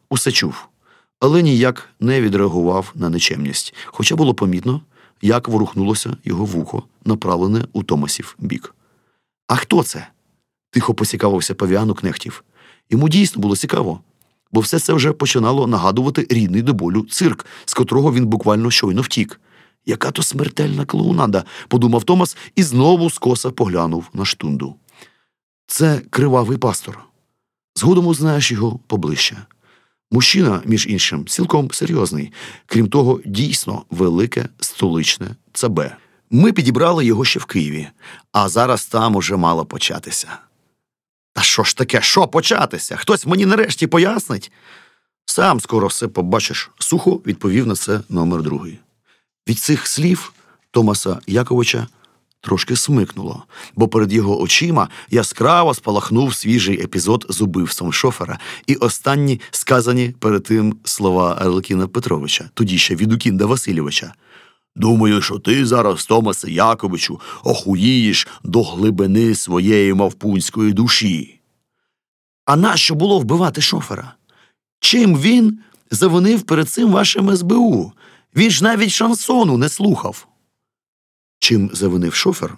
усе чув, але ніяк не відреагував на нечемність, хоча було помітно, як ворухнулося його вухо, направлене у Томасів бік. «А хто це?» – тихо поцікавився павіан у Кнехтів. Йому дійсно було цікаво, бо все це вже починало нагадувати рідний до болю цирк, з котрого він буквально щойно втік. «Яка то смертельна клоунада», – подумав Томас і знову скоса поглянув на Штунду. «Це кривавий пастор. Згодом узнаєш його поближче. Мужчина, між іншим, цілком серйозний. Крім того, дійсно велике столичне цабе. Ми підібрали його ще в Києві, а зараз там уже мало початися». «Та що ж таке, що початися? Хтось мені нарешті пояснить?» «Сам скоро все побачиш», – сухо відповів на це номер другий. Від цих слів Томаса Яковича трошки смикнуло, бо перед його очима яскраво спалахнув свіжий епізод з убивством шофера і останні сказані перед тим слова Арлекіна Петровича, тоді ще Відукінда Васильовича. «Думаю, що ти зараз, Томасе Яковичу, охуїєш до глибини своєї мавпунської душі». «А нащо було вбивати шофера? Чим він завинив перед цим вашим СБУ? Він ж навіть шансону не слухав». Чим завинив шофер?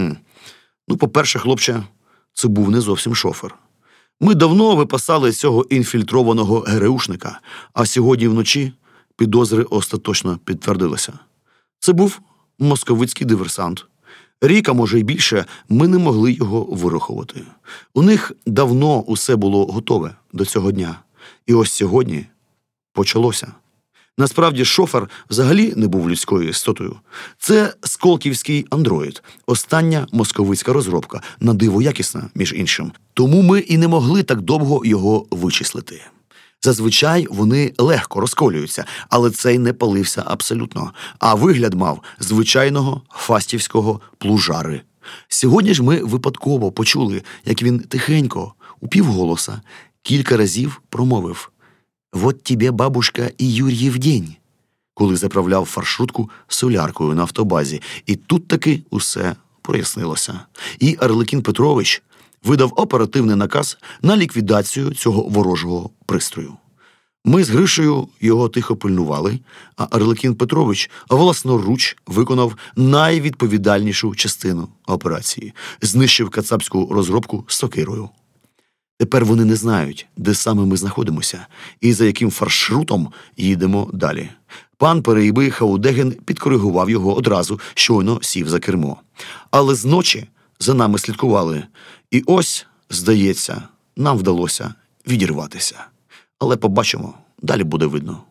По-перше, хлопче, це був не зовсім шофер. Ми давно випасали цього інфільтрованого ГРУшника, а сьогодні вночі підозри остаточно підтвердилися. Це був московицький диверсант. Рік, а може й більше, ми не могли його вирахувати. У них давно усе було готове до цього дня. І ось сьогодні почалося. Насправді, шофер взагалі не був людською істотою. Це сколківський андроїд, остання московицька розробка, на диво якісна, між іншим. Тому ми і не могли так довго його вичислити. Зазвичай вони легко розколюються, але цей не палився абсолютно, а вигляд мав звичайного фастівського плужари. Сьогодні ж ми випадково почули, як він тихенько, упівголоса, кілька разів промовив: «Вот тебе, бабушка, і Юр'їв день», коли заправляв фаршрутку соляркою на автобазі. І тут таки усе прояснилося. І Арлекін Петрович видав оперативний наказ на ліквідацію цього ворожого пристрою. Ми з Гришею його тихо пильнували, а Арлекін Петрович власноруч виконав найвідповідальнішу частину операції – знищив кацапську розробку сокирою. Тепер вони не знають, де саме ми знаходимося і за яким фаршрутом їдемо далі. Пан Перейби Хаудеген підкоригував його одразу, щойно сів за кермо. Але зночі за нами слідкували. І ось, здається, нам вдалося відірватися. Але побачимо, далі буде видно.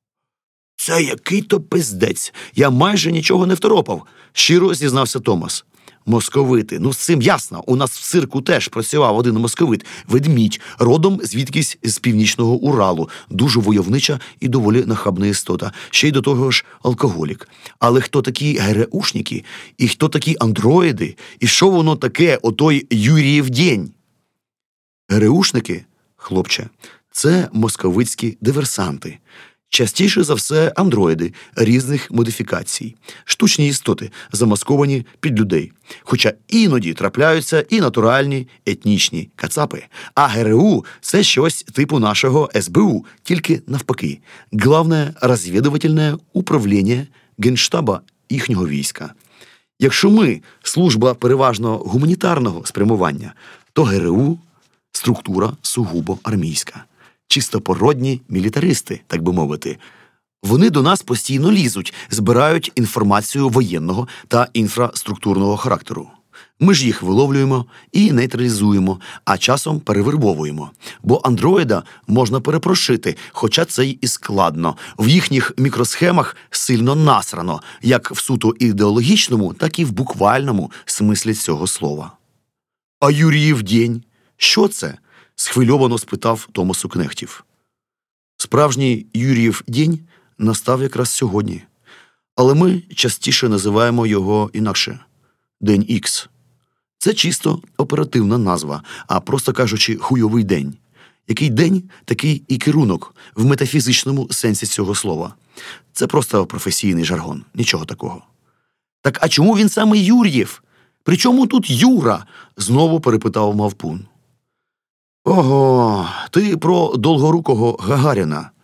«Це який-то пиздець. Я майже нічого не второпав», – щиро зізнався Томас. «Московити. З цим ясно. У нас в цирку теж працював один московит. Ведмідь, родом звідкись з північного Уралу. Дуже войовнича і доволі нахабна істота. Ще й до того ж алкоголік. Але хто такі ГРУшники? І хто такі андроїди? І що воно таке, отой Юріїв день?» ГРУшники, хлопче, це московицькі диверсанти. Частіше за все андроїди різних модифікацій. Штучні істоти, замасковані під людей. Хоча іноді трапляються і натуральні етнічні кацапи. А ГРУ – це щось типу нашого СБУ, тільки навпаки. Главне розвідувальне управління Генштаба їхнього війська. Якщо ми – служба переважно гуманітарного спрямування, то ГРУ – структура сугубо армійська. Чистопородні мілітаристи, так би мовити. Вони до нас постійно лізуть, збирають інформацію воєнного та інфраструктурного характеру. Ми ж їх виловлюємо і нейтралізуємо, а часом перевербовуємо. Бо андроїда можна перепрошити, хоча це й і складно. В їхніх мікросхемах сильно насрано, як в суто ідеологічному, так і в буквальному смислі цього слова. «А Юріїв день? Що це?» – схвильовано спитав Томас у Кнехтів. Справжній Юріїв день настав якраз сьогодні. Але ми частіше називаємо його інакше – День Ікс. Це чисто оперативна назва, а просто кажучи, хуйовий день. Який день, такий і керунок в метафізичному сенсі цього слова. Це просто професійний жаргон, нічого такого. «Так а чому він саме Юр'їв? Причому тут Юра?» – знову перепитав Мавпун. Ого, ти про довгорукого Гагаріна.